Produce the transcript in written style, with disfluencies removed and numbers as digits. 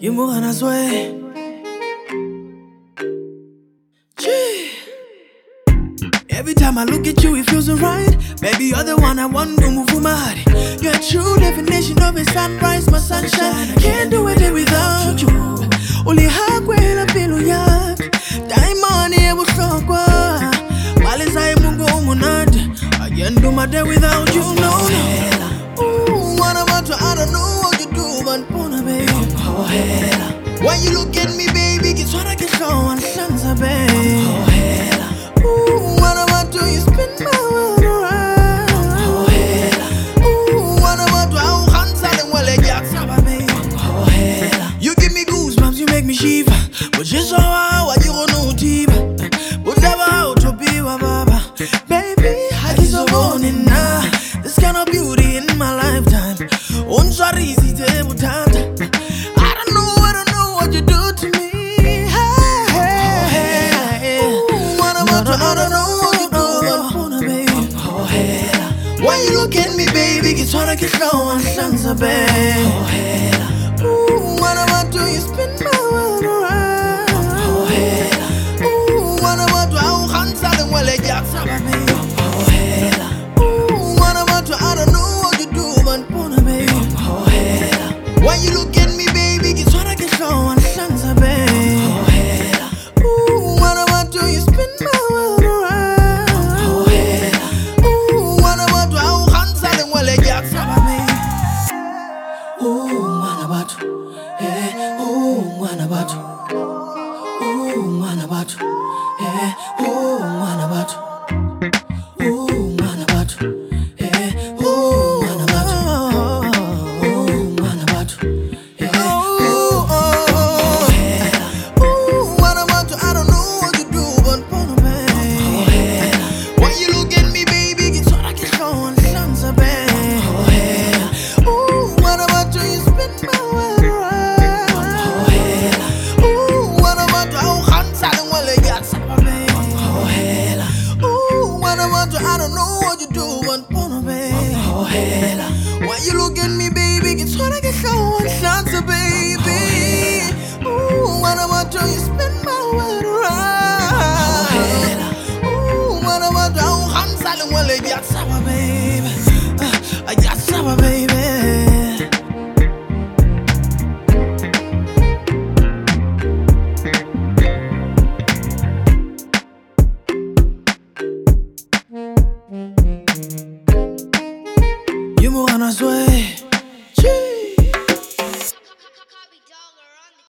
You moving as way. Every time I look at you, it feels alright. Baby, you're the one I want to move my heart. You're a true definition of a sunrise, my sunshine. I can't do it without you. Only halfway la feel yak. Diamond here was so quiet. While as I mungo munad, I can't do my day without you. No. Ooh, what about you? I don't know what you do, but wanna baby. When you look at me, baby, it's what I can show on Shanza, baby. Ooh, what about you? You spin my world around. Ooh, what about you? How handsome and well, baby. You give me goosebumps, you make me shiver. But just how you don't know deep. But never how to be wa baba. Baby, I just so morning now. This kind of beauty in my lifetime. Unsari easy to I don't know what you do to me. What about you? I don't know what you do, baby. When you look at me, baby, it's what I can show on Shanza, baby. Ooh, what about you? You spin my world around. Ooh, what about you? How handsome and well, baby. Ooh, what about you? I don't know what you do, but baby. When you look at me, baby, it's what I can show on Shanza, baby. Ooh, what about you? You spin my world around. Ooh, what about you? How handsome and well, baby. Ooh, what about you? Yeah. Ooh, what about you? Ooh, what about you? Yeah. Ooh, what about you? Ooh, what about you? Yeah. Ooh, what about you? Ooh, what about you? Yeah. Ooh, what about you? I don't know what you do, but baby. When you look at me, baby, it's what I can show on Shanza, baby. Ooh, what about you? You spin my world around. Ooh, what about you? How handsome and well, baby. Ooh, what about you? I don't know what you do, but baby. When you look at me, baby, it's what I can show on Shanza, baby. Ooh, what about you? You spin my world around. Ooh, what about you? How handsome and well, baby.